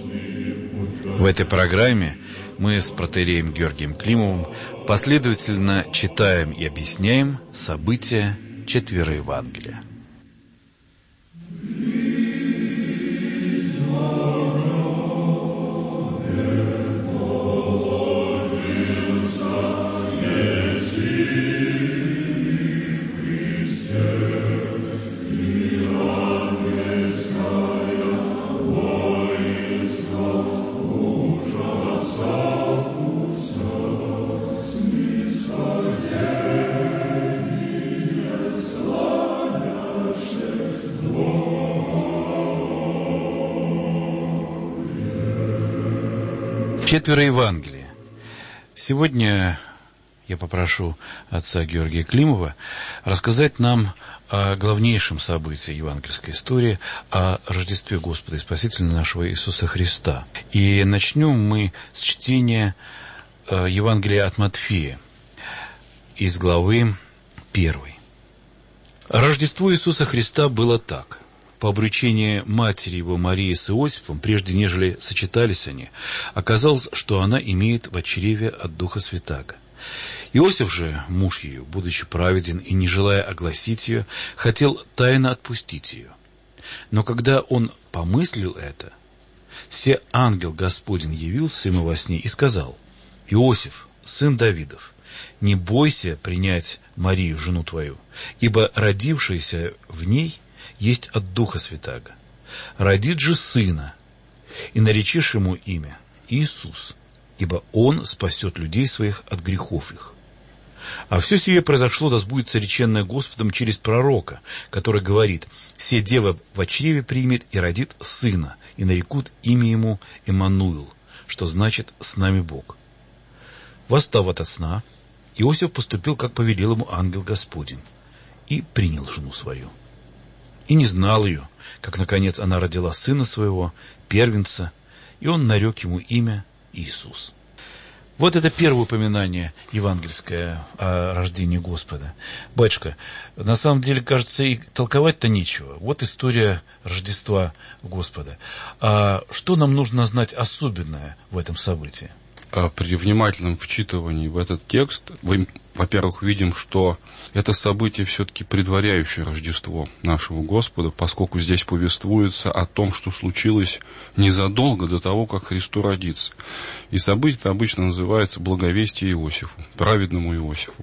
В этой программе мы с протоиереем Георгием Климовым последовательно читаем и объясняем события четверо Евангелия. Четверо Евангелия. Сегодня я попрошу отца Георгия Климова рассказать нам о главнейшем событии евангельской истории, о Рождестве Господа и Спасителя нашего Иисуса Христа. И начнем мы с чтения Евангелия от Матфея из главы 1. Рождество Иисуса Христа было так. По обручении матери его Марии с Иосифом, прежде нежели сочетались они, оказалось, что она имеет в чреве от Духа Святаго. Иосиф же, муж ее, будучи праведен и не желая огласить ее, хотел тайно отпустить ее. Но когда он помыслил это, се ангел Господень явился ему во сне и сказал: «Иосиф, сын Давидов, не бойся принять Марию, жену твою, ибо родившаяся в ней есть от Духа Святаго. Родит же сына, и наречешь ему имя Иисус, ибо он спасет людей своих от грехов их. А все сие произошло, да сбудется реченное Господом через пророка, который говорит: се дева во чреве примет и родит сына, и нарекут имя ему Иммануил, что значит «с нами Бог». Восстав ото сна, Иосиф поступил, как повелел ему ангел Господень, и принял жену свою. И не знал ее, как, наконец, она родила сына своего, первенца, и он нарек ему имя Иисус. Вот это первое упоминание евангельское о рождении Господа. Батюшка, на самом деле, кажется, и толковать-то нечего. Вот история Рождества Господа. А что нам нужно знать особенное в этом событии? При внимательном вчитывании в этот текст мы, во-первых, видим, что это событие все-таки предваряющее Рождество нашего Господа, поскольку здесь повествуется о том, что случилось незадолго до того, как Христу родиться. И событие обычно называется «Благовестие Иосифу», праведному Иосифу.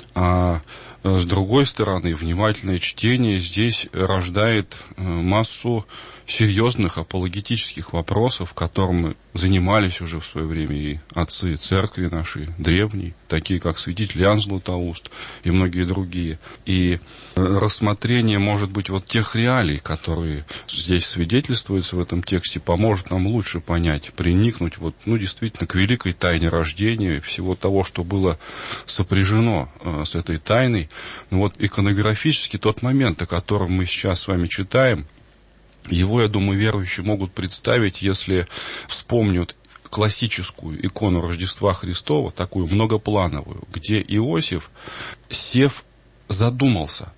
А с другой стороны, внимательное чтение здесь рождает массу серьезных апологетических вопросов, которыми занимались уже в свое время и отцы церкви нашей древней, такие как святитель Иоанн Златоуст и многие другие. И рассмотрение, может быть, вот тех реалий, которые здесь свидетельствуются в этом тексте, поможет нам лучше понять, приникнуть действительно к великой тайне рождения, всего того, что было сопряжено с этой тайной. Иконографически тот момент, о котором мы сейчас с вами читаем, его, я думаю, верующие могут представить, если вспомнят классическую икону Рождества Христова, такую многоплановую, где Иосиф, сев, задумался,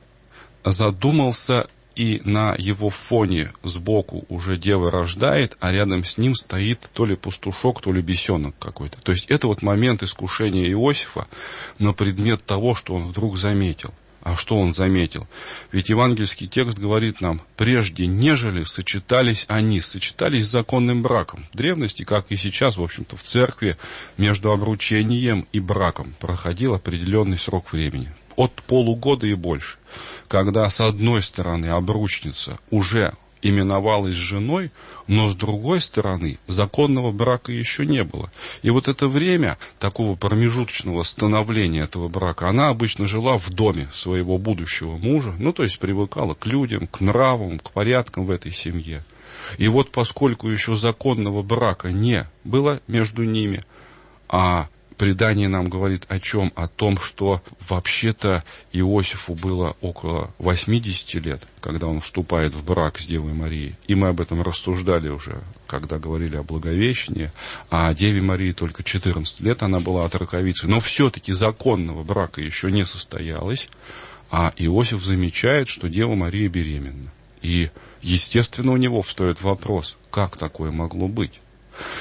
и на его фоне сбоку уже дева рождает, а рядом с ним стоит то ли пастушок, то ли бесенок какой-то. То есть это момент искушения Иосифа на предмет того, что он вдруг заметил. А что он заметил? Ведь евангельский текст говорит нам: прежде нежели сочетались с законным браком. В древности, как и сейчас, в общем-то, в церкви, между обручением и браком проходил определенный срок времени. От полугода и больше. Когда, с одной стороны, обручница уже именовалась женой, но с другой стороны законного брака еще не было. И это время такого промежуточного становления этого брака, она обычно жила в доме своего будущего мужа, то есть привыкала к людям, к нравам, к порядкам в этой семье. И поскольку еще законного брака не было между ними, а предание нам говорит о чем? О том, что вообще-то Иосифу было около 80 лет, когда он вступает в брак с Девой Марией. И мы об этом рассуждали уже, когда говорили о Благовещении. А Деве Марии только 14 лет она была отроковицей. Но все-таки законного брака еще не состоялось. А Иосиф замечает, что Дева Мария беременна. И, естественно, у него встает вопрос, как такое могло быть?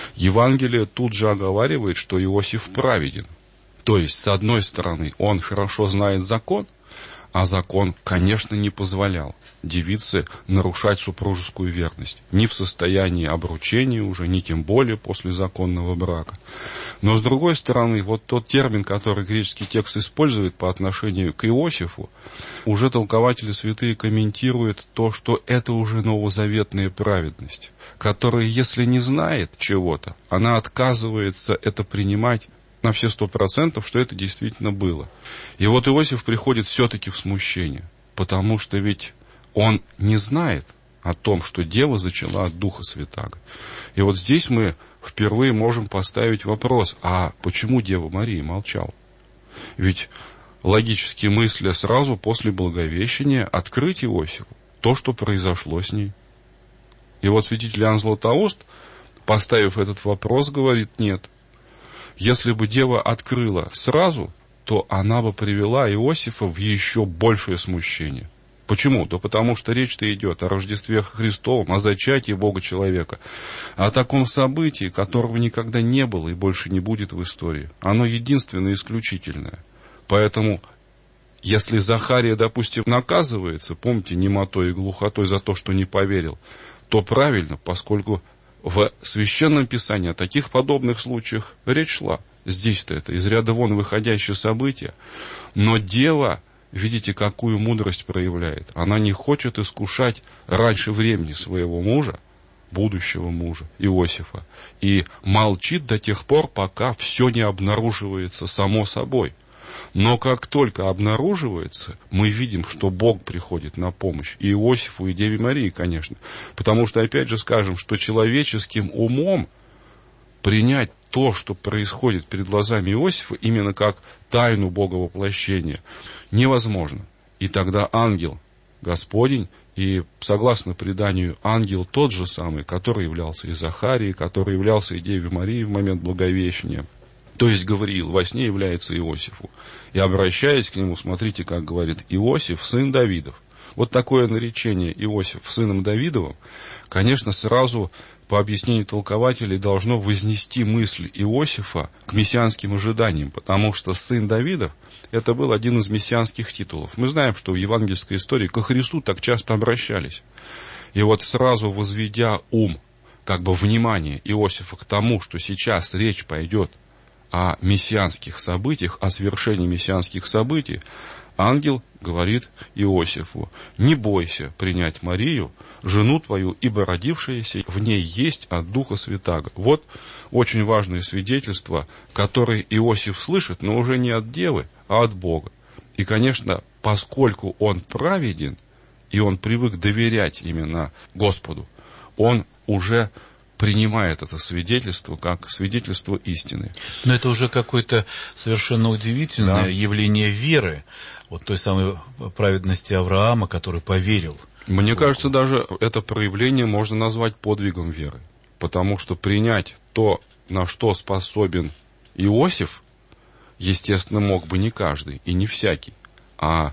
Евангелие тут же оговаривает, что Иосиф праведен. То есть, с одной стороны, он хорошо знает закон, а закон, конечно, не позволял девице нарушать супружескую верность. Ни в состоянии обручения уже, ни тем более после законного брака. Но, с другой стороны, вот тот термин, который греческий текст использует по отношению к Иосифу, уже толкователи святые комментируют то, что это уже новозаветная праведность, которая, если не знает чего-то, она отказывается это принимать на все 100%, что это действительно было. И вот Иосиф приходит все-таки в смущение, потому что ведь он не знает о том, что дева зачала от Духа Святаго. И вот здесь мы впервые можем поставить вопрос, а почему Дева Мария молчала? Ведь логически мысля сразу после Благовещения открыть Иосифу то, что произошло с ней. И вот святитель Иоанн Златоуст, поставив этот вопрос, говорит, нет. Если бы дева открыла сразу, то она бы привела Иосифа в еще большее смущение. Почему? Да потому что речь-то идет о Рождестве Христовом, о зачатии Бога-человека, о таком событии, которого никогда не было и больше не будет в истории. Оно единственное и исключительное. Поэтому, если Захария, допустим, наказывается, помните, немотой и глухотой за то, что не поверил, то правильно, поскольку в Священном Писании о таких подобных случаях речь шла. Здесь-то это из ряда вон выходящее событие. Но дева, видите, какую мудрость проявляет. Она не хочет искушать раньше времени своего мужа, будущего мужа, Иосифа, и молчит до тех пор, пока все не обнаруживается само собой. Но как только обнаруживается, мы видим, что Бог приходит на помощь и Иосифу, и Деве Марии, конечно. Потому что, опять же, скажем, что человеческим умом принять то, что происходит перед глазами Иосифа, именно как тайну Бога воплощения, невозможно. И тогда ангел Господень, и, согласно преданию, ангел тот же самый, который являлся и Захарией, который являлся и Деве Марии в момент Благовещения, то есть Гавриил во сне является Иосифу. И обращаясь к нему, смотрите, как говорит: Иосиф, сын Давидов. Вот такое наречение Иосиф сыном Давидовым, конечно, сразу по объяснению толкователей должно вознести мысль Иосифа к мессианским ожиданиям, потому что сын Давидов — это был один из мессианских титулов. Мы знаем, что в евангельской истории ко Христу так часто обращались. И вот сразу возведя ум, как бы внимание Иосифа к тому, что сейчас речь пойдет о мессианских событиях, о свершении мессианских событий, ангел говорит Иосифу: не бойся принять Марию, жену твою, ибо родившаяся в ней есть от Духа Святаго. Вот очень важное свидетельство, которое Иосиф слышит, но уже не от девы, а от Бога. И, конечно, поскольку он праведен, и он привык доверять именно Господу, он уже принимает это свидетельство как свидетельство истины. Но это уже какое-то совершенно удивительное явление веры, вот той самой праведности Авраама, который поверил. Мне кажется, даже это проявление можно назвать подвигом веры, потому что принять то, на что способен Иосиф, естественно, мог бы не каждый и не всякий. А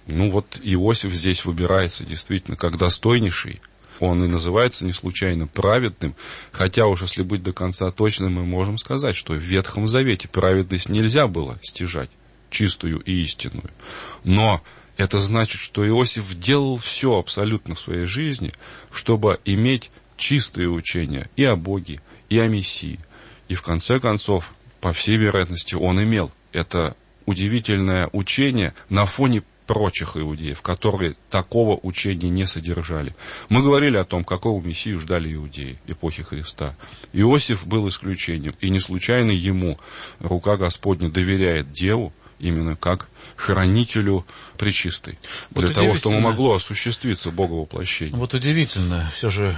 вот Иосиф здесь выбирается действительно как достойнейший. Он и называется не случайно праведным, хотя уж если быть до конца точным, мы можем сказать, что в Ветхом Завете праведность нельзя было стяжать, чистую и истинную. Но это значит, что Иосиф делал все абсолютно в своей жизни, чтобы иметь чистое учение и о Боге, и о Мессии. И в конце концов, по всей вероятности, он имел это удивительное учение на фоне прочих иудеев, которые такого учения не содержали. Мы говорили о том, какого Мессию ждали иудеи эпохи Христа. Иосиф был исключением, и не случайно ему рука Господня доверяет деву, именно как хранителю пречистой, вот для того, чтобы могло осуществиться Боговоплощение. Вот удивительно, все же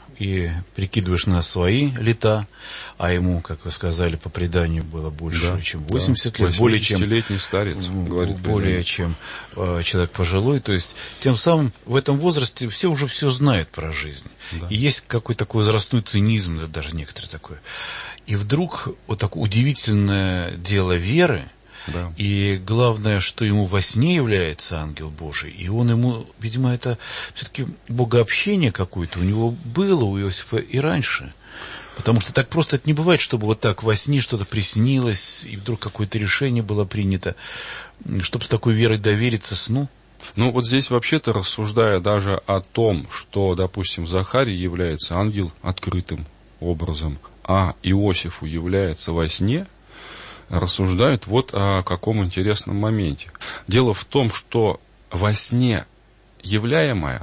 и прикидываешь на свои лета, а ему, как вы сказали, по преданию было больше, чем 80 лет, более чем 80-летний старец, говорит более чем человек пожилой, то есть тем самым в этом возрасте все уже все знают про жизнь. Да. И есть какой-то такой возрастной цинизм, даже некоторые такой. И вдруг вот такое удивительное дело веры. Да. И главное, что ему во сне является ангел Божий, и он ему, видимо, это все-таки богообщение какое-то у него было, у Иосифа и раньше. Потому что так просто это не бывает, чтобы вот так во сне что-то приснилось, и вдруг какое-то решение было принято. Чтобы с такой верой довериться сну. Ну, вот здесь вообще-то, рассуждая даже о том, что, допустим, Захарий является ангел открытым образом, а Иосифу является во сне, рассуждают вот о каком интересном моменте. Дело в том, что во сне являемое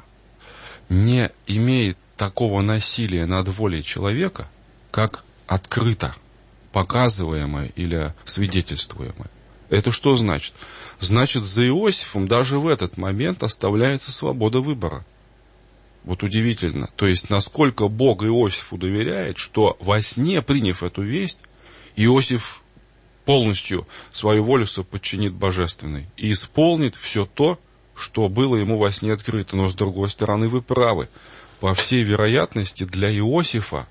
не имеет такого насилия над волей человека, как открыто показываемое или свидетельствуемое. Это что значит? Значит, за Иосифом даже в этот момент оставляется свобода выбора. Вот удивительно. То есть, насколько Бог Иосифу доверяет, что во сне, приняв эту весть, Иосиф полностью свою волю подчинит божественной и исполнит все то, что было ему во сне открыто. Но, с другой стороны, вы правы. По всей вероятности, для Иосифа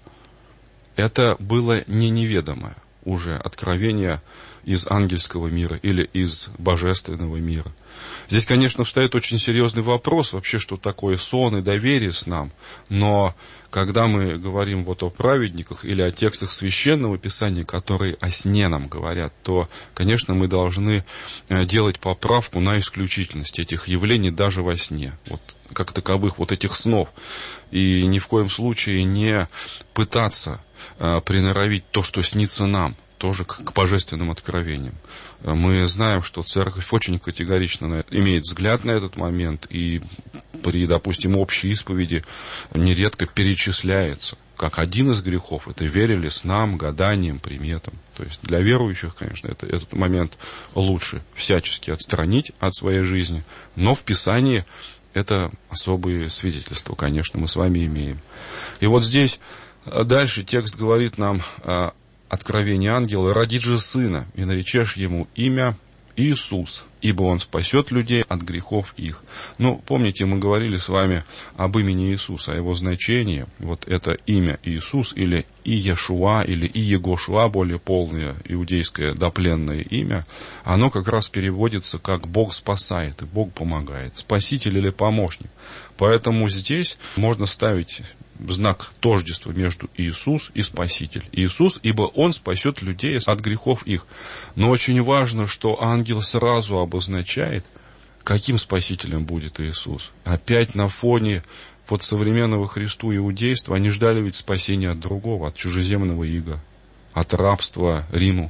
это было не неведомое уже откровение из ангельского мира или из божественного мира. Здесь, конечно, встает очень серьезный вопрос, вообще, что такое сон и доверие снам. Но когда мы говорим вот о праведниках или о текстах Священного Писания, которые о сне нам говорят, то, конечно, мы должны делать поправку на исключительность этих явлений даже во сне, вот, как таковых вот этих снов. И ни в коем случае не пытаться приноровить то, что снится нам, тоже к божественным откровениям. Мы знаем, что церковь очень категорично имеет взгляд на этот момент и при, допустим, общей исповеди нередко перечисляется как один из грехов. Это верили снам, гаданиям, приметам. То есть для верующих, конечно, этот момент лучше всячески отстранить от своей жизни, но в Писании это особые свидетельства, конечно, мы с вами имеем. И вот здесь дальше текст говорит нам откровение ангела: «Родит же сына, и наречешь ему имя Иисус, ибо он спасет людей от грехов их». Ну, помните, мы говорили с вами об имени Иисуса, о его значении. Вот это имя Иисус, или Иешуа, или Иегошуа, более полное иудейское допленное имя, оно как раз переводится как «Бог спасает» и «Бог помогает», «Спаситель» или «Помощник». Поэтому здесь можно ставить знак тождества между Иисус и Спаситель. Иисус, ибо Он спасет людей от грехов их. Но очень важно, что ангел сразу обозначает, каким Спасителем будет Иисус. Опять на фоне вот современного Христу иудейства они ждали ведь спасения от другого, от чужеземного ига, от рабства Риму.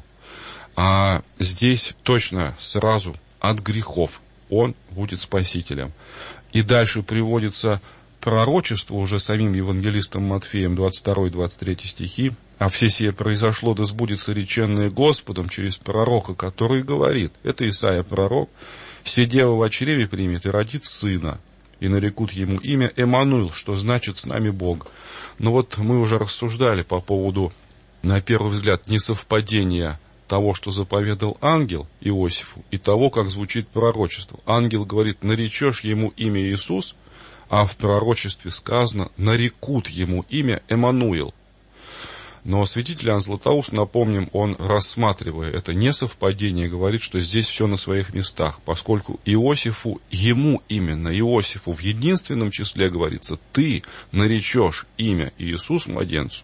А здесь точно сразу от грехов Он будет Спасителем. И дальше приводится пророчество уже самим евангелистом Матфеем, 22-23 стихи: «А все сие произошло, да сбудется реченное Господом через пророка, который говорит». Это Исаия пророк: «Се дева во чреве примет и родит сына, и нарекут ему имя Эммануил», что значит «с нами Бог». Но вот мы уже рассуждали по поводу, на первый взгляд, несовпадения того, что заповедал ангел Иосифу, и того, как звучит пророчество. Ангел говорит: «Наречешь ему имя Иисус», а в пророчестве сказано: «нарекут ему имя Эммануил». Но святитель Иоанн Златоуст, напомним, он, рассматривая это несовпадение, говорит, что здесь все на своих местах, поскольку Иосифу, ему именно Иосифу в единственном числе говорится: «Ты наречешь имя Иисус младенцу».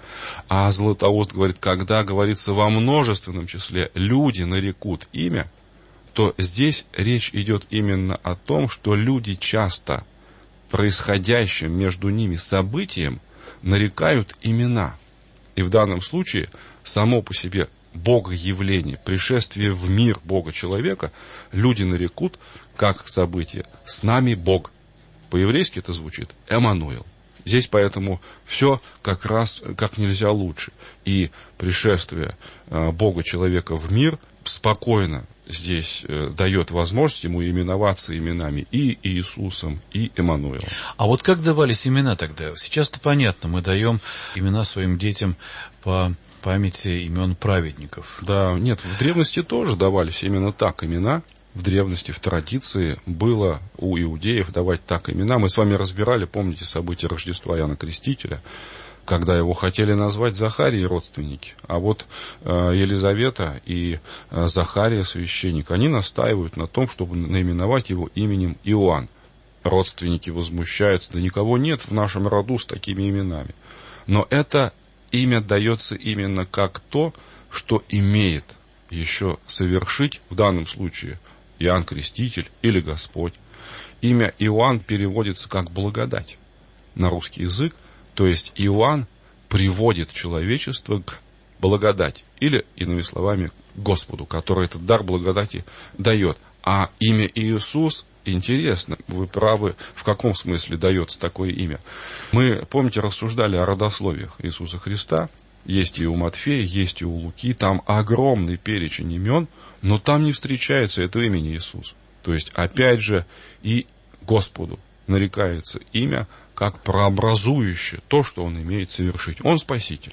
А Златоуст говорит, когда говорится во множественном числе «люди нарекут имя», то здесь речь идет именно о том, что люди часто происходящим между ними событием нарекают имена. И в данном случае само по себе Богоявление, пришествие в мир Бога-человека, люди нарекут как событие «с нами Бог». По-еврейски это звучит «Эммануил». Здесь поэтому все как раз как нельзя лучше. И пришествие Бога-человека в мир спокойно здесь дает возможность ему именоваться именами и Иисусом, и Эммануилом. А вот как давались имена тогда? Сейчас-то понятно, мы даем имена своим детям по памяти имен праведников. Да, нет, в древности тоже давались именно так имена. В древности, в традиции было у иудеев давать так имена. Мы с вами разбирали, помните, события Рождества Иоанна Крестителя, когда его хотели назвать Захарий и родственники. А вот Елизавета и Захария, священник, они настаивают на том, чтобы наименовать его именем Иоанн. Родственники возмущаются: да никого нет в нашем роду с такими именами. Но это имя дается именно как то, что имеет еще совершить, в данном случае Иоанн Креститель или Господь. Имя Иоанн переводится как благодать на русский язык, то есть Иоанн приводит человечество к благодати, или, иными словами, к Господу, который этот дар благодати дает. А имя Иисус, интересно, вы правы, в каком смысле дается такое имя. Мы, помните, рассуждали о родословиях Иисуса Христа, есть и у Матфея, есть и у Луки, там огромный перечень имен, но там не встречается это имени Иисус. То есть, опять же, и Господу нарекается имя как прообразующее то, что Он имеет совершить. Он Спаситель.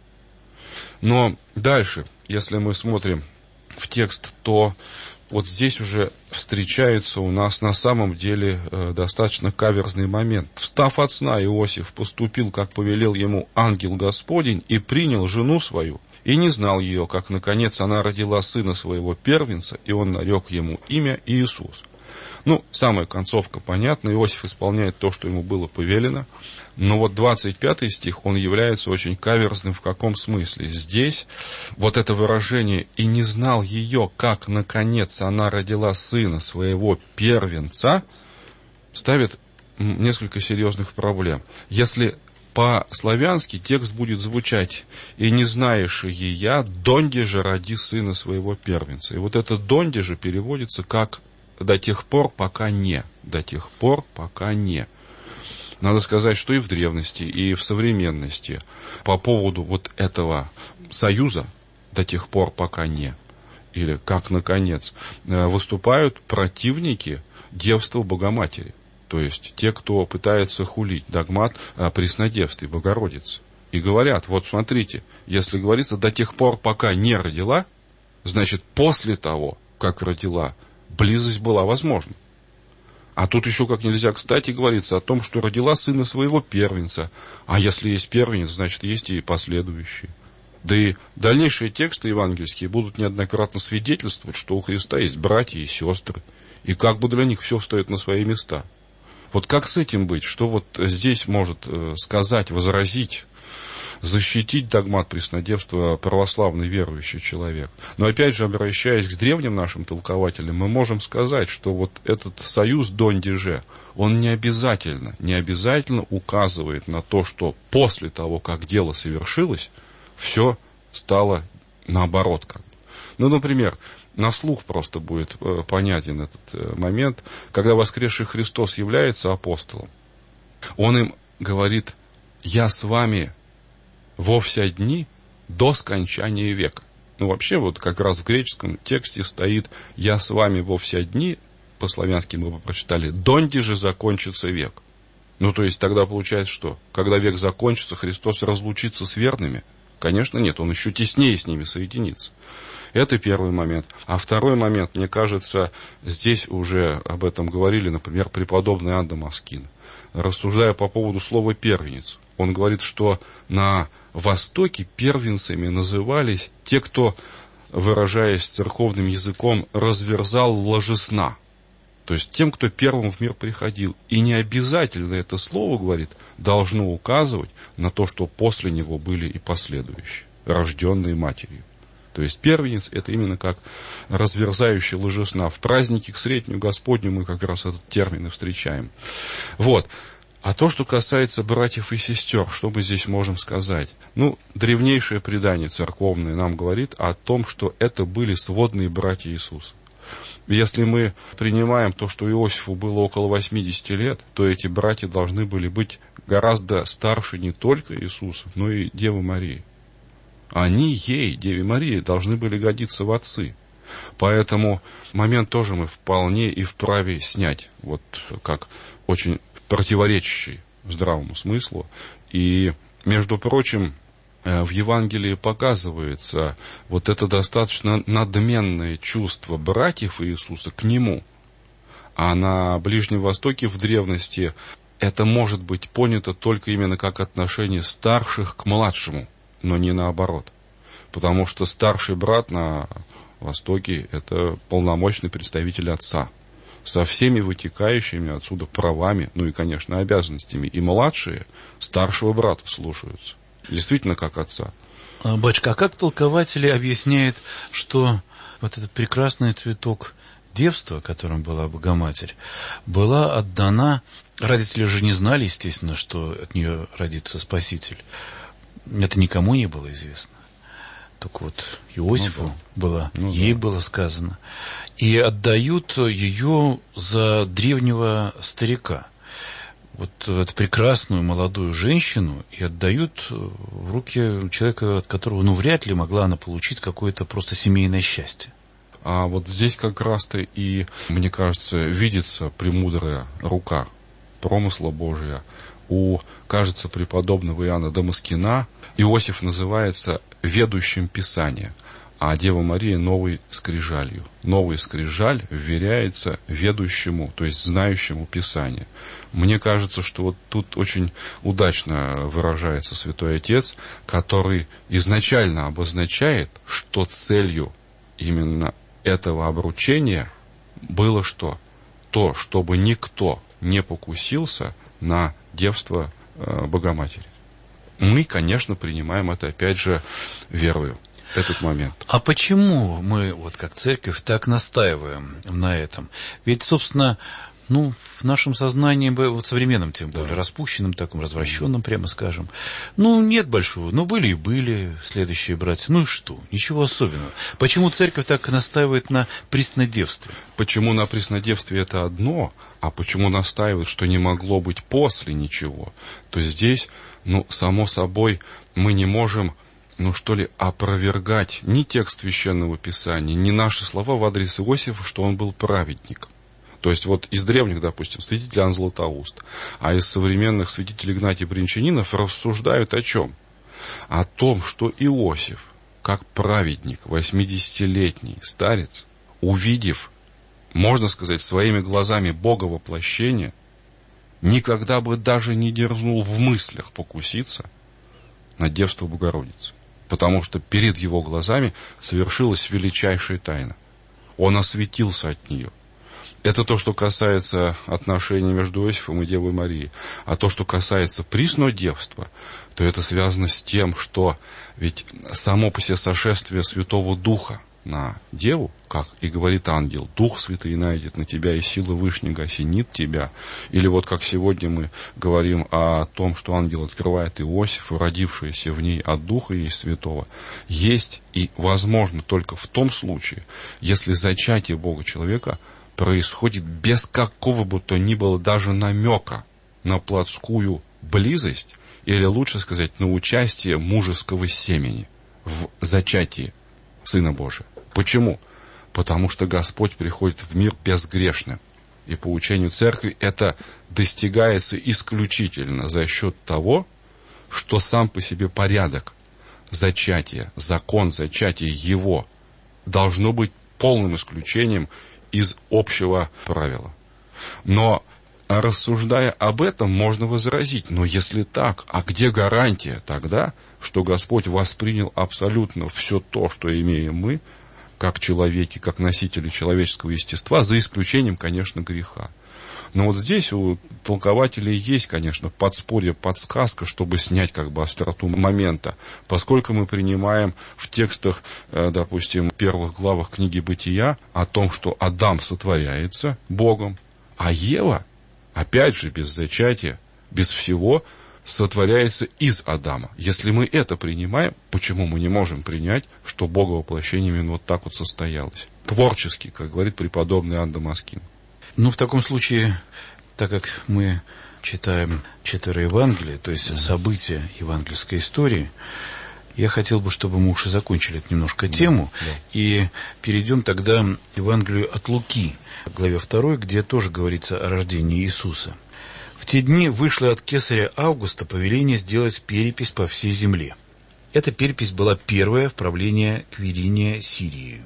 Но дальше, если мы смотрим в текст, то вот здесь уже встречается у нас на самом деле достаточно каверзный момент. «Встав от сна, Иосиф поступил, как повелел ему ангел Господень, и принял жену свою, и не знал ее, как, наконец, она родила сына своего первенца, и он нарек ему имя Иисус». Ну, самая концовка понятна, Иосиф исполняет то, что ему было повелено. Но вот 25 стих, он является очень каверзным в каком смысле? Здесь вот это выражение «и не знал ее, как, наконец, она родила сына своего первенца» ставит несколько серьезных проблем. Если по-славянски текст будет звучать «и не знаешь ея, донде же роди сына своего первенца». И вот это «донде же» переводится как «до тех пор, пока не». До тех пор, пока не. Надо сказать, что и в древности, и в современности по поводу вот этого союза «до тех пор, пока не», или «как наконец», выступают противники девства Богоматери. То есть те, кто пытается хулить догмат о преснодевстве Богородицы. И говорят, вот смотрите, если говорится «до тех пор, пока не родила», значит, после того, как родила, близость была возможна. А тут еще как нельзя кстати говорится о том, что родила сына своего первенца. А если есть первенец, значит, есть и последующие. Да и дальнейшие тексты евангельские будут неоднократно свидетельствовать, что у Христа есть братья и сестры. И как бы для них все встает на свои места. Вот как с этим быть? Что вот здесь может сказать, возразить, защитить догмат преснодевства православный верующий человек? Но опять же, обращаясь к древним нашим толкователям, мы можем сказать, что вот этот союз донде же, он не обязательно указывает на то, что после того, как дело совершилось, все стало наоборот. Ну, например, на слух просто будет понятен этот момент, когда воскресший Христос является апостолом. Он им говорит: «Я с вами во все дни до скончания века». Ну, вообще, вот как раз в греческом тексте стоит «я с вами во все дни», по-славянски мы бы прочитали «донде же закончится век». Ну, то есть, тогда получается что? Когда век закончится, Христос разлучится с верными? Конечно, нет, он еще теснее с ними соединится. Это первый момент. А второй момент, мне кажется, здесь уже об этом говорили, например, преподобный Иоанн Дамаскин, рассуждая по поводу слова «первенец». Он говорит, что на Востоке первенцами назывались те, кто, выражаясь церковным языком, разверзал ложесна. То есть тем, кто первым в мир приходил. И не обязательно это слово, говорит, должно указывать на то, что после него были и последующие, рожденные матерью. То есть первенец — это именно как разверзающий ложесна. В празднике к Сретению Господню мы как раз этот термин и встречаем. Вот. А то, что касается братьев и сестер, что мы здесь можем сказать? Ну, древнейшее предание церковное нам говорит о том, что это были сводные братья Иисуса. Если мы принимаем то, что Иосифу было около 80 лет, то эти братья должны были быть гораздо старше не только Иисуса, но и Девы Марии. Они ей, Деве Марии, должны были годиться в отцы. Поэтому момент тоже мы вполне и вправе снять, вот как очень противоречащий здравому смыслу. И, между прочим, в Евангелии показывается вот это достаточно надменное чувство братьев Иисуса к Нему. А на Ближнем Востоке в древности это может быть понято только именно как отношение старших к младшему, но не наоборот. Потому что старший брат на Востоке – это полномочный представитель отца, со всеми вытекающими отсюда правами, ну и, конечно, обязанностями. И младшие старшего брата слушаются. действительно как отца. Батюшка, а как толкователи объясняют, что вот этот прекрасный цветок девства, которым была Богоматерь, была отдана... Родители же не знали, естественно, что от нее родится Спаситель. Это никому не было известно. Только вот Иосифу ей было сказано. И отдают ее за древнего старика. Вот эту прекрасную молодую женщину и отдают в руки человека, от которого, вряд ли могла она получить какое-то просто семейное счастье. А вот здесь как раз-то и, мне кажется, видится премудрая рука промысла Божия. У, кажется, преподобного Иоанна Дамаскина Иосиф называется ведущим Писания, а Дева Мария новой скрижалью. Новая скрижаль вверяется ведущему, то есть знающему Писание. Мне кажется, что вот тут очень удачно выражается Святой Отец, который изначально обозначает, что целью именно этого обручения было что? То, чтобы никто не покусился на девство Богоматери. Мы, конечно, принимаем это, опять же, верою, этот момент. А почему мы, вот как церковь, так настаиваем на этом? Ведь, собственно, в нашем сознании, вот современном, тем более, распущенном, таком, развращенном, прямо скажем, нет большого, были и были следующие братья. И что? Ничего особенного. Почему церковь так настаивает на преснодевстве? Почему на преснодевстве это одно, а почему настаивает, что не могло быть после ничего? То здесь, само собой, мы не можем, опровергать ни текст Священного Писания, ни наши слова в адрес Иосифа, что он был праведником. То есть вот из древних, допустим, святитель Иоанн Златоуст, а из современных святителей Игнатий Бринчанинов рассуждают о чем? О том, что Иосиф, как праведник, 80-летний старец, увидев, можно сказать, своими глазами Бога воплощения, никогда бы даже не дерзнул в мыслях покуситься на девство Богородицы. Потому что перед его глазами совершилась величайшая тайна. Он осветился от нее. Это то, что касается отношений между Иосифом и Девой Марией. А то, что касается приснодевства, то это связано с тем, что ведь само по себе сошествие Святого Духа на Деву, как и говорит ангел, Дух Святый найдет на тебя, и сила Вышнего осенит тебя. Или вот как сегодня мы говорим о том, что ангел открывает Иосифу, родившееся в ней от Духа и Святого, есть и возможно только в том случае, если зачатие Бога человека происходит без какого бы то ни было даже намека на плотскую близость, или лучше сказать, на участие мужеского семени в зачатии Сына Божия. Почему? Потому что Господь приходит в мир безгрешным. И по учению Церкви это достигается исключительно за счет того, что сам по себе порядок зачатия, закон зачатия его должно быть полным исключением из общего правила. Но, рассуждая об этом, можно возразить, но если так, а где гарантия тогда, что Господь воспринял абсолютно все то, что имеем мы, как человеки, как носители человеческого естества, за исключением, конечно, греха. Но вот здесь у толкователей есть, конечно, подспорье, подсказка, чтобы снять остроту момента. Поскольку мы принимаем в текстах, допустим, первых главах книги Бытия о том, что Адам сотворяется Богом, а Ева, опять же, без зачатия, без всего, сотворяется из Адама. Если мы это принимаем, почему мы не можем принять, что Боговоплощение именно вот так вот состоялось? Творчески, как говорит преподобный Иоанн Дамаскин. В таком случае, так как мы читаем 4 Евангелия, то есть события евангельской истории, я хотел бы, чтобы мы уже закончили эту немножко тему, и перейдем тогда к Евангелию от Луки, главе 2, где тоже говорится о рождении Иисуса. В те дни вышло от кесаря Августа повеление сделать перепись по всей земле. Эта перепись была первая в правлении Квириния Сирии.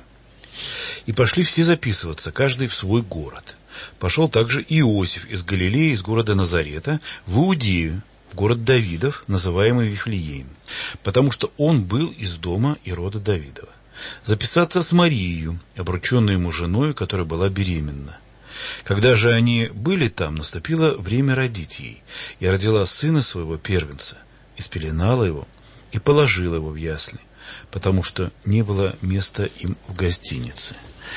И пошли все записываться, каждый в свой город. Пошел также Иосиф из Галилеи, из города Назарета, в Иудею, в город Давидов, называемый Вифлеем, потому что он был из дома и рода Давидова. Записаться с Марией, обрученной ему женой, которая была беременна. Когда же они были там, наступило время родить ей, и родила сына своего первенца, и спеленала его, и положил его в ясли, потому что не было места им в гостинице.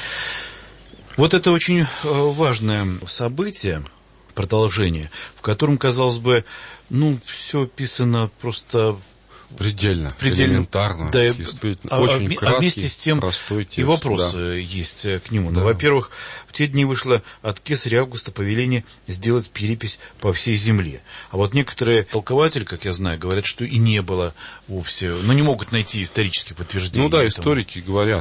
Вот это очень важное событие, продолжение, в котором, казалось бы, все описано просто предельно, элементарно, да, действительно, очень краткий, вместе с тем простой текст. И вопрос есть к нему. Да. Во-первых, в те дни вышло от кесаря Августа повеление сделать перепись по всей земле. А вот некоторые толкователи, как я знаю, говорят, что и не было вовсе, но не могут найти исторические подтверждения. Историки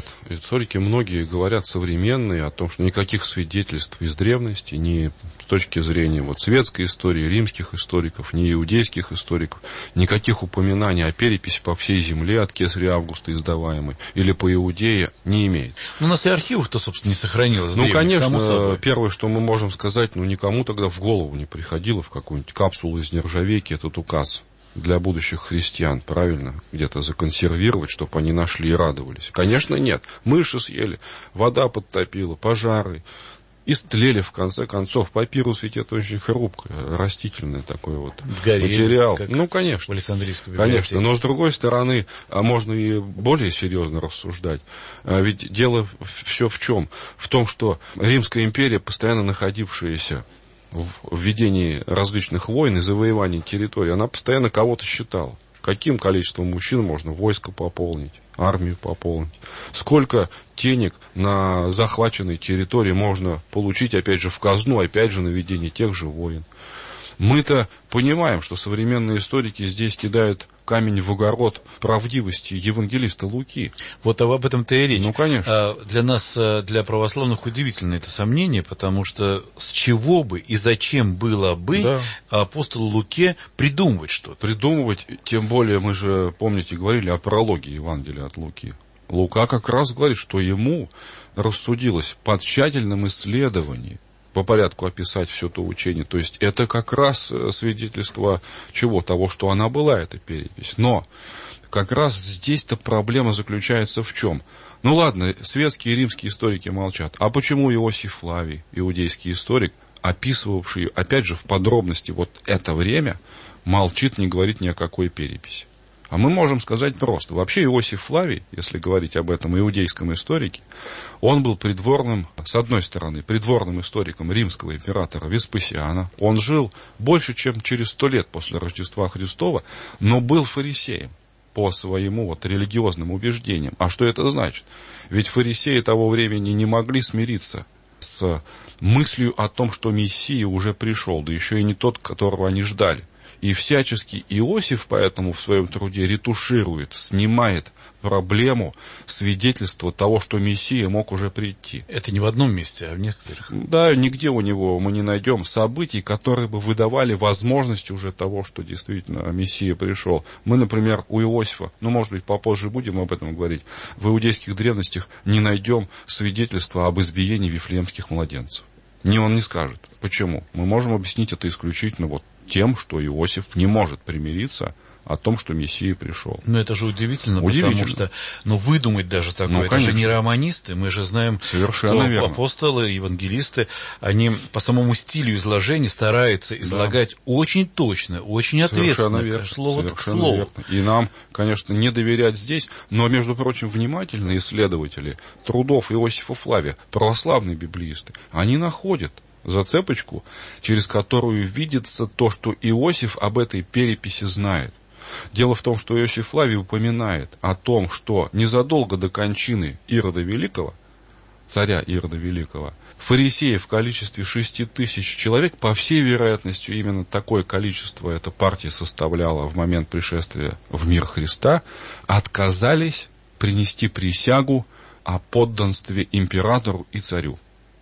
многие говорят современные о том, что никаких свидетельств из древности, ни с точки зрения светской истории, римских историков, ни иудейских историков, никаких упоминаний о переписи по всей земле от кесаря Августа издаваемой или по Иудее не имеет. У нас и архивов-то, собственно, не сохранилось. Конечно, первое, что мы можем сказать, никому тогда в голову не приходило в какую-нибудь капсулу из нержавейки этот указ для будущих христиан, правильно, где-то законсервировать, чтобы они нашли и радовались. Конечно, нет. Мыши съели, вода подтопила, пожары. Истлели, в конце концов. Папирус ведь это очень хрупкое, растительный такой материал. Конечно. В Александрийской библиотеке. Конечно. Но, с другой стороны, можно и более серьезно рассуждать. Ведь дело все в чем? В том, что Римская империя, постоянно находившаяся в ведении различных войн и завоеваний территорий, она постоянно кого-то считала. Каким количеством мужчин можно войско пополнить, армию пополнить? Сколько денег на захваченной территории можно получить, опять же, в казну, опять же, на ведение тех же войн? Мы-то понимаем, что современные историки здесь кидают камень в огород правдивости евангелиста Луки. Вот об этом-то и речь. Конечно. Для нас, для православных, удивительно это сомнение, потому что с чего бы и зачем было бы апостолу Луке придумывать что-то? Придумывать, тем более, мы же, помните, говорили о прологе Евангелия от Луки. Лука как раз говорит, что ему рассудилось по тщательном исследовании по порядку описать все то учение. То есть это как раз свидетельство чего? Того, что она была, эта перепись. Но как раз здесь-то проблема заключается в чем? Ладно, светские и римские историки молчат. А почему Иосиф Флавий, иудейский историк, описывавший, опять же, в подробности это время, молчит, не говорит ни о какой переписи? А мы можем сказать просто. Вообще Иосиф Флавий, если говорить об этом иудейском историке, он был придворным, с одной стороны, придворным историком римского императора Веспасиана. Он жил больше, чем через 100 лет после Рождества Христова, но был фарисеем по своему религиозным убеждениям. А что это значит? Ведь фарисеи того времени не могли смириться с мыслью о том, что Мессия уже пришел, да еще и не тот, которого они ждали. И всячески Иосиф поэтому в своем труде ретуширует, снимает проблему свидетельства того, что Мессия мог уже прийти. Это не в одном месте, а в некоторых. Да, нигде у него мы не найдем событий, которые бы выдавали возможность уже того, что действительно Мессия пришел. Мы, например, у Иосифа, может быть, попозже будем об этом говорить, в иудейских древностях не найдем свидетельства об избиении вифлеемских младенцев. Он не скажет. Почему? Мы можем объяснить это исключительно тем, что Иосиф не может примириться о том, что Мессия пришел. Но это же удивительно, потому что выдумать даже такое, это же не романисты, мы же знаем, совершенно что апостолы, евангелисты, они по самому стилю изложения стараются излагать очень точно, очень ответственно, слово к слову. Верно. И нам, конечно, не доверять здесь, но, между прочим, внимательные исследователи трудов Иосифа Флавия, православные библеисты, они находят зацепочку, через которую видится то, что Иосиф об этой переписи знает. Дело в том, что Иосиф Флавий упоминает о том, что незадолго до кончины Ирода Великого, царя Ирода Великого, фарисеи в количестве 6000 человек, по всей вероятности, именно такое количество эта партия составляла в момент пришествия в мир Христа, отказались принести присягу о подданстве императору и царю.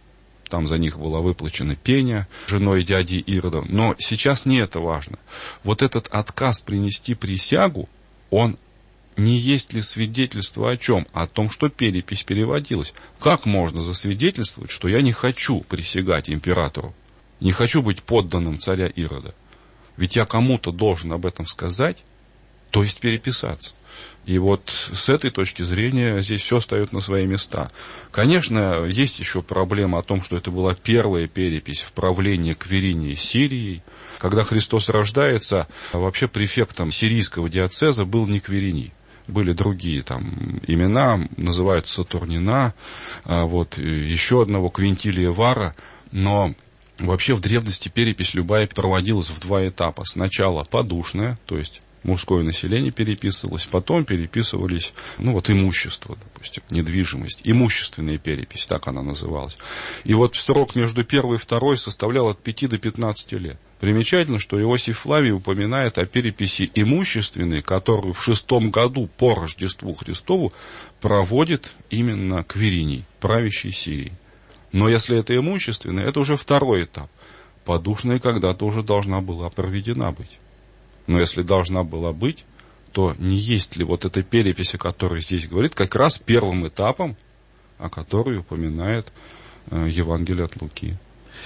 Там за них была выплачена пеня женой дяди Ирода. Но сейчас не это важно. Этот отказ принести присягу, он не есть ли свидетельство о чем? О том, что перепись переводилась. Как можно засвидетельствовать, что я не хочу присягать императору? Не хочу быть подданным царя Ирода? Ведь я кому-то должен об этом сказать. то есть переписаться. И вот с этой точки зрения здесь все встает на свои места. Конечно, есть еще проблема о том, что это была первая перепись в правлении Квиринии Сирией. Когда Христос рождается, вообще префектом сирийского диоцеза был не Квириний. Были другие там имена, называются Сатурнина, вот, еще одного Квинтилия Вара, но вообще в древности перепись любая проводилась в два этапа. Сначала подушная, то есть мужское население переписывалось, потом переписывались, имущество, допустим, недвижимость, имущественная перепись, так она называлась. И вот срок между первой и второй составлял от 5 до 15 лет. Примечательно, что Иосиф Флавий упоминает о переписи имущественной, которую в 6 году по Рождеству Христову проводит именно Квириний, правящий Сирией. Но если это имущественное, это уже второй этап. Подушная когда-то уже должна была проведена быть. Но если должна была быть, то не есть ли вот эта перепись, о которой здесь говорит, как раз первым этапом, о которой упоминает Евангелие от Луки.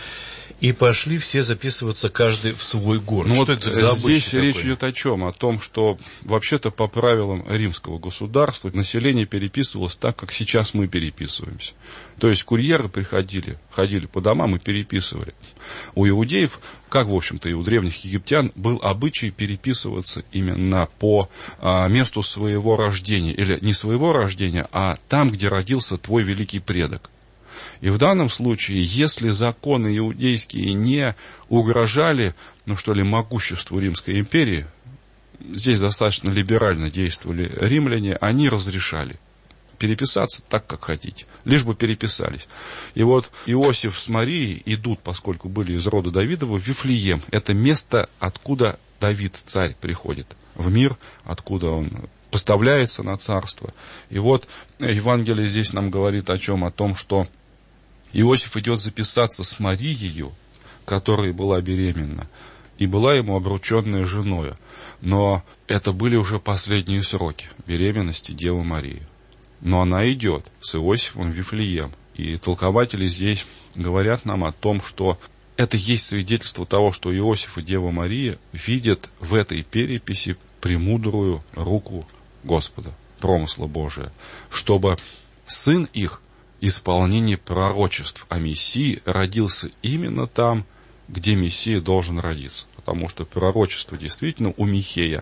И пошли все записываться, каждый в свой город. Что это за здесь речь идет о чем? О том, что вообще-то по правилам римского государства население переписывалось так, как сейчас мы переписываемся. То есть курьеры ходили по домам и переписывали. У иудеев, как, в общем-то, и у древних египтян, был обычай переписываться именно по месту своего рождения. Или не своего рождения, а там, где родился твой великий предок. И в данном случае, если законы иудейские не угрожали, могуществу Римской империи, здесь достаточно либерально действовали римляне, они разрешали переписаться так, как хотите, лишь бы переписались. И вот Иосиф с Марией идут, поскольку были из рода Давидова, в Вифлеем. Это место, откуда Давид, царь, приходит в мир, откуда он поставляется на царство. И вот Евангелие здесь нам говорит о чем? О том, что Иосиф идет записаться с Марией, которая была беременна, и была ему обрученная женою. Но это были уже последние сроки беременности Девы Марии. Но она идет с Иосифом в Вифлеем. И толкователи здесь говорят нам о том, что это есть свидетельство того, что Иосиф и Дева Мария видят в этой переписи премудрую руку Господа, промысла Божия, чтобы сын их, исполнение пророчеств о Мессии, родился именно там, где Мессия должен родиться. Потому что пророчество действительно у Михея,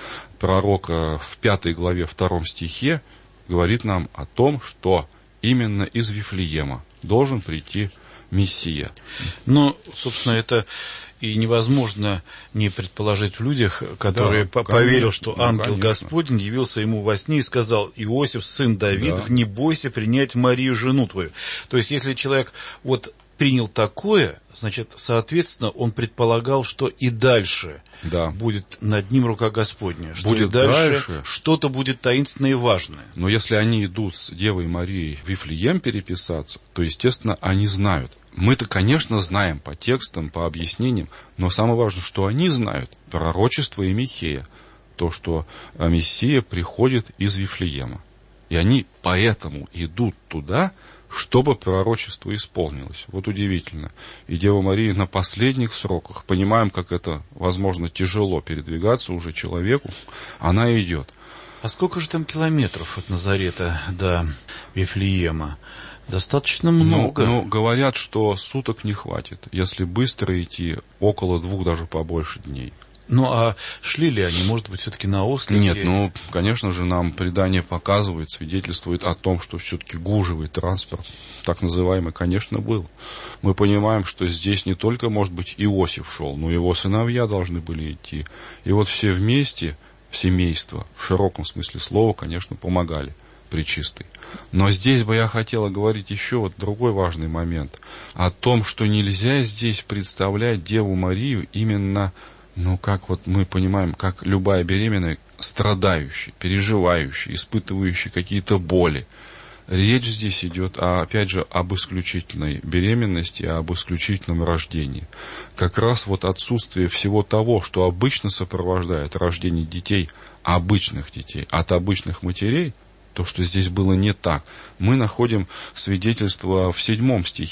пророка в 5 главе 2 стихе, говорит нам о том, что именно из Вифлеема должен прийти Мессия. Но, собственно, это и невозможно не предположить в людях, которые поверил, что ангел Господень явился ему во сне и сказал: Иосиф, сын Давидов, не бойся принять Марию, жену твою. То есть, если человек принял такое, значит, соответственно, он предполагал, что и дальше будет над ним рука Господня, что будет и дальше что-то будет таинственное и важное. Но если они идут с Девой Марией в Вифлеем переписаться, то, естественно, они знают. Мы-то, конечно, знаем по текстам, по объяснениям, но самое важное, что они знают пророчество и Михея, то, что Мессия приходит из Вифлеема. И они поэтому идут туда, чтобы пророчество исполнилось. Вот удивительно. И Дева Мария на последних сроках, понимаем, как это, возможно, тяжело передвигаться уже человеку, она идет. А сколько же там километров от Назарета до Вифлеема? Достаточно много. Говорят, что суток не хватит. Если быстро идти, около 2, даже побольше дней. А шли ли они, может быть, все-таки на осле? Нет, конечно же, нам предание показывает, свидетельствует о том, что все-таки гужевый транспорт, так называемый, конечно, был. Мы понимаем, что здесь не только, может быть, Иосиф шел, но его сыновья должны были идти. И вот все вместе, семейство, в широком смысле слова, конечно, помогали Пречистой. Но здесь бы я хотела говорить еще другой важный момент. О том, что нельзя здесь представлять Деву Марию именно, как мы понимаем, как любая беременная, страдающая, переживающая, испытывающая какие-то боли. Речь здесь идет, опять же, об исключительной беременности, об исключительном рождении. Как раз отсутствие всего того, что обычно сопровождает рождение детей, обычных детей, от обычных матерей, то, что здесь было не так, мы находим свидетельство в 7 стихе.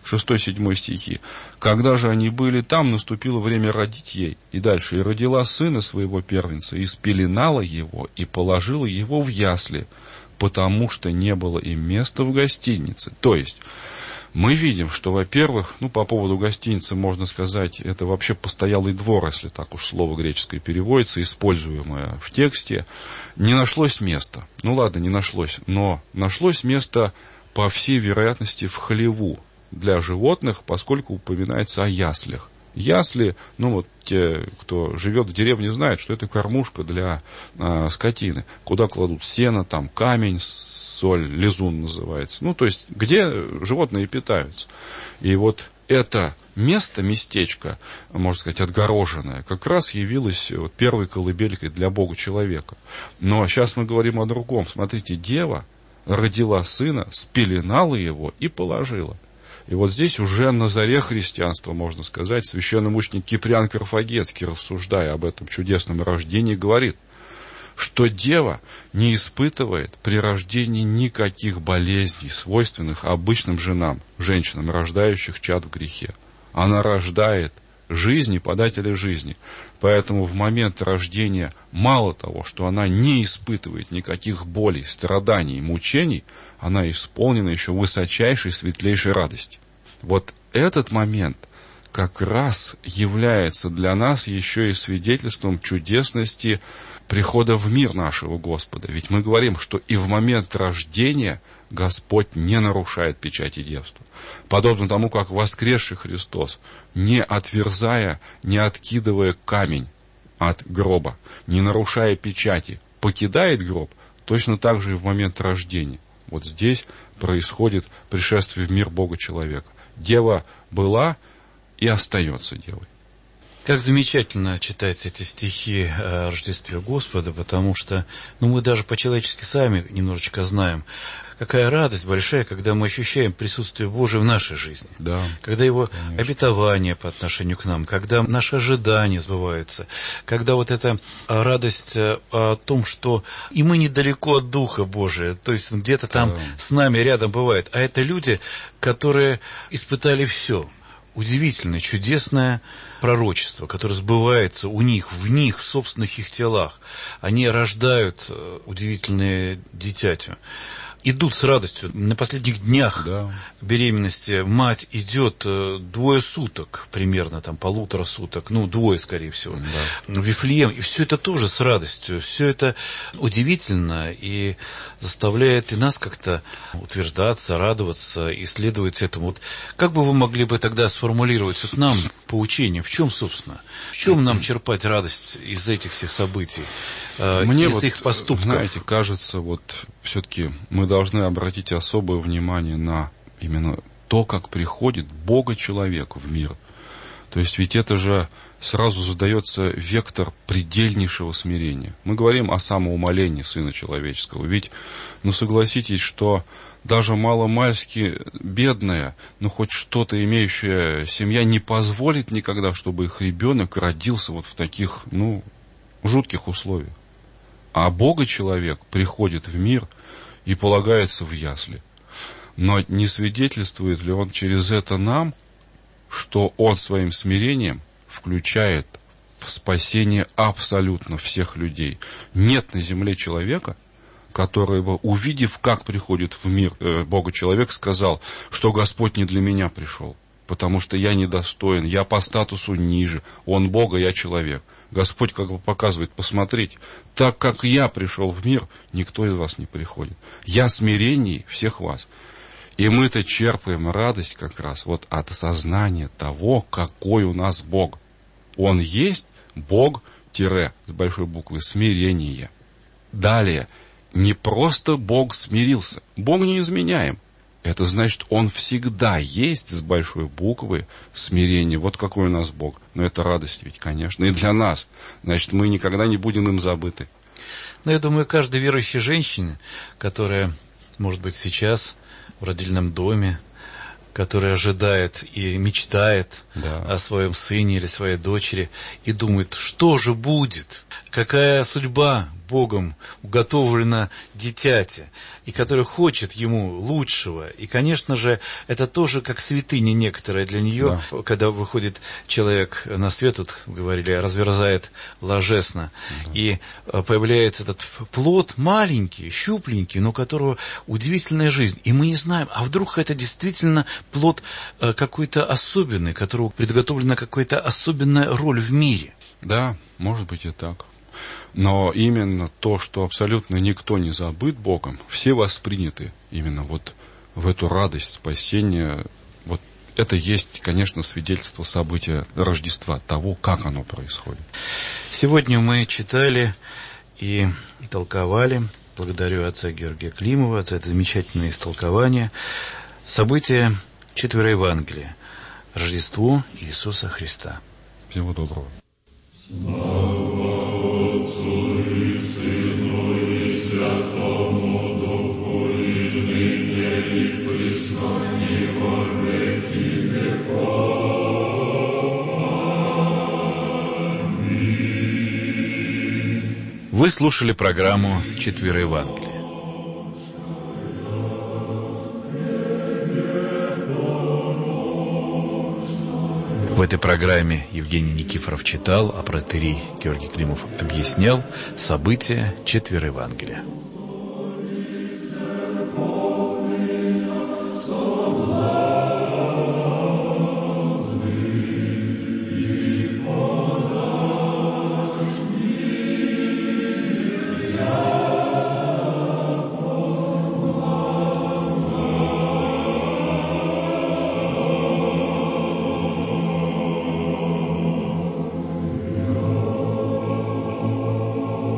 6-7 стихи. «Когда же они были там, наступило время родить ей». И дальше. «И родила сына своего первенца, и спеленала его, и положила его в ясли, потому что не было им места в гостинице». То есть, мы видим, что, во-первых, по поводу гостиницы можно сказать, это вообще постоялый двор, если так уж слово греческое переводится, используемое в тексте, не нашлось места. Ладно, не нашлось, но нашлось место, по всей вероятности, в хлеву для животных, поскольку упоминается о яслях. Ясли, те, кто живет в деревне, знают, что это кормушка для скотины, куда кладут сено, там камень, соль, лизун называется. То есть, где животные питаются. И вот это местечко, можно сказать, отгороженное, как раз явилось первой колыбелькой для Бога человека. Но сейчас мы говорим о другом. Смотрите, дева родила сына, спеленала его и положила. И вот здесь уже на заре христианства, можно сказать, священномученик Киприан Карфагенский, рассуждая об этом чудесном рождении, говорит, что дева не испытывает при рождении никаких болезней, свойственных обычным женщинам, рождающих чад в грехе. Она рождает жизни, подателя жизни. Поэтому в момент рождения мало того, что она не испытывает никаких болей, страданий, мучений, она исполнена еще высочайшей, светлейшей радости. Вот этот момент как раз является для нас еще и свидетельством чудесности прихода в мир нашего Господа. Ведь мы говорим, что и в момент рождения Господь не нарушает печати девства. Подобно тому, как воскресший Христос, не отверзая, не откидывая камень от гроба, не нарушая печати, покидает гроб, точно так же и в момент рождения. Вот здесь происходит пришествие в мир Бога человека. Дева была и остается девой. Как замечательно читать эти стихи о Рождестве Господа, потому что мы даже по-человечески сами немножечко знаем, какая радость большая, когда мы ощущаем присутствие Божие в нашей жизни. Да, когда Его конечно. Обетование по отношению к нам, когда наши ожидания сбываются, когда вот эта радость о том, что и мы недалеко от Духа Божия, то есть где-то там с нами рядом бывает. А это люди, которые испытали все. Удивительное, чудесное пророчество, которое сбывается у них, в них, в собственных их телах. Они рождают удивительное дитятю. Идут с радостью. На последних днях беременности мать идет 2 суток, примерно, 1,5 суток, 2, скорее всего, в Вифлеем. И все это тоже с радостью. Все это удивительно и заставляет и нас как-то утверждаться, радоваться, исследовать этому. Вот как бы вы могли бы тогда сформулировать нам поучение? В чем, собственно? В чем нам черпать радость из этих всех событий? Мне из их поступков? Знаете, кажется, все-таки мы должны обратить особое внимание на именно то, как приходит Бога-человек в мир. То есть ведь это же сразу задается вектор предельнейшего смирения. Мы говорим о самоумолении Сына Человеческого. Ведь, согласитесь, что даже маломальски бедная, хоть что-то имеющая семья не позволит никогда, чтобы их ребенок родился в таких, жутких условиях. А Бога-человек приходит в мир и полагается в ясли. Но не свидетельствует ли он через это нам, что он своим смирением включает в спасение абсолютно всех людей? Нет на земле человека, который бы, увидев, как приходит в мир Бога-человек, сказал, что Господь не для меня пришел, потому что я недостоин, я по статусу ниже, он Бог, а я человек. Господь как бы показывает, посмотрите, так как я пришел в мир, никто из вас не приходит. Я смиренней всех вас. И мы-то черпаем радость как раз от осознания того, какой у нас Бог. Он есть Бог, с большой буквы, смирение. Далее, не просто Бог смирился. Бог не изменяем. Это значит, Он всегда есть, с большой буквы, смирение. Вот какой у нас Бог. Но это радость ведь, конечно, и для нас. Значит, мы никогда не будем им забыты. Я думаю, каждой верующей женщине, которая, может быть, сейчас в родильном доме, которая ожидает и мечтает о своем сыне или своей дочери, и думает, что же будет, какая судьба Богом уготовлено дитяти, и который хочет ему лучшего. И, конечно же, это тоже как святыня некоторая для нее, да. Когда выходит человек на свет, вот говорили, разверзает ложесно, да. И появляется этот плод маленький, щупленький, но у которого удивительная жизнь. И мы не знаем, а вдруг это действительно плод какой-то особенный, которому приготовлена какая-то особенная роль в мире. Да, может быть и так. Но именно то, что абсолютно никто не забыт Богом, все восприняты именно вот в эту радость спасения. Вот это есть, конечно, свидетельство события Рождества, того, как оно происходит. Сегодня мы читали и толковали, благодарю отца Георгия Климова за это замечательное истолкование, события 4 Евангелия, Рождество Иисуса Христа. Всего доброго. Вы слушали программу «4 Евангелия». В этой программе Евгений Никифоров читал, а протоиерей Георгий Климов объяснял события 4 Евангелия.